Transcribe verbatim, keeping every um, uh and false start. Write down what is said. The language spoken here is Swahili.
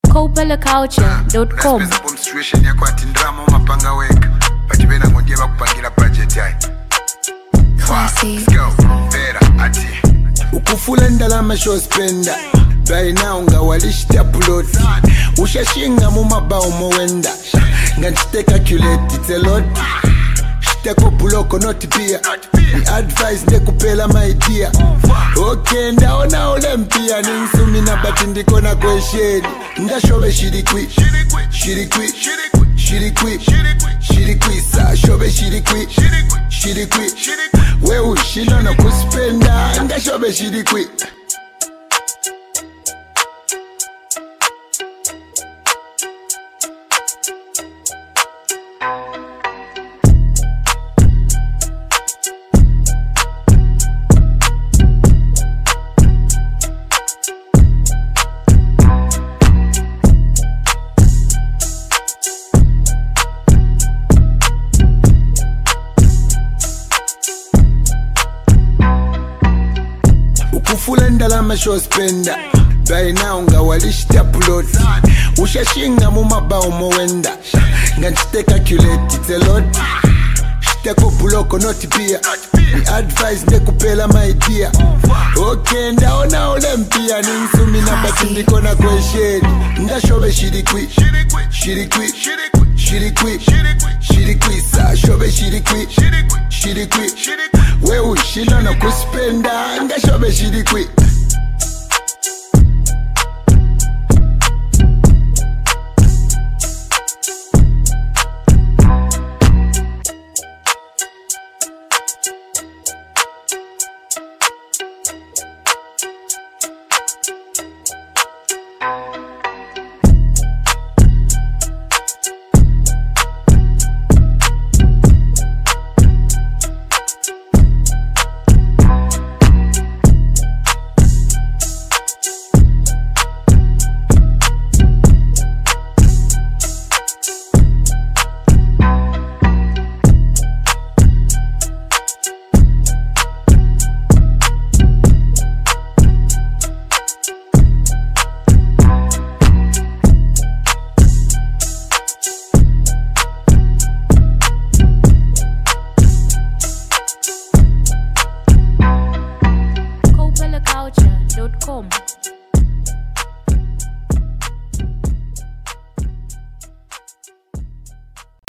kopala culture dot com. Situation yako atindrama mapanga weka bachibena ngondiye bakupangira budget yayi. Classy. Let's go. Vera ati ukufula ndalama show spender right now nga walishita upload ushashinga mu mabao mowenda ngantite calculate it's a lot shitako buloko not beer ni advice ndekupela my dear okay ndaona ole mpia ninsumi na bati ndiko na kwesheni ndashobe shirikwi shirikwi shirikwi shirikwi sa shobe shirikwi shirikwi we ushino na kuspenda ndashobe shirikwi. Ukufula ndalama show spender right now nga walishita upload ushashinga mu mabao mowenda ngantite calculate it's a lot shitako buloko not beer ni advice ndekupela my dear okay ndaona ole mpia ninsumi na bati ndiko na kwesheni ndashobe shirikwi shirikwi shirikwi shirikwi sa shobe shirikwi shirikwi we ushino na kuspenda ndashobe shirikwi.